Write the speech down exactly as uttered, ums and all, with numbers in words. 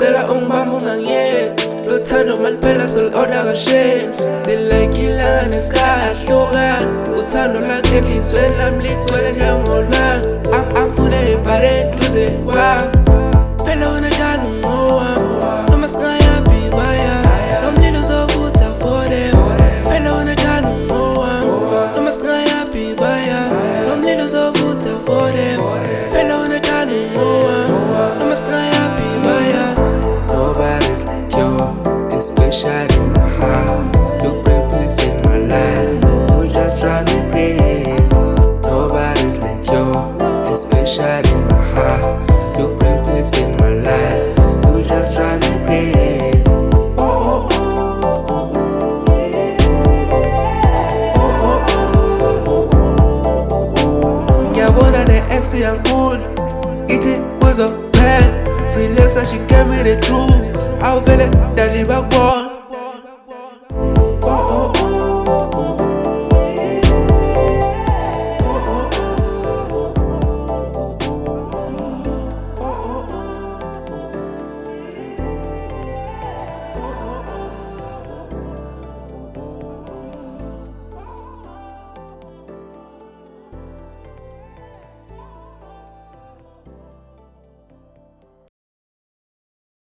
ngicela ungibambe ungangiyeki luthando maliphela solorder kasheni silayikilanga nesikahlukana uthando lakhe enhlizweni lami ligcwele njengolwandle angifune ibhare eduze kwami phela wena dala ungowami noma singayaphi bayazi lo mlilo uzovutha forever phela wena dala ungowami noma singayaphi bayazi lo mlilo uzovutha forever phela wena dala ungowami noma singayaphi bayazi. Nobody's like you, especially in my heart. You bring peace in my life, you just drive me crazy. Nobody's like you, especially in my heart. You bring peace in my life, you just drive me crazy. Oh oh oh oh oh oh oh. Ngiyabona ne ex yankulu ithi kuzophela relax, she gave me the truth. Awuvele dali bakubona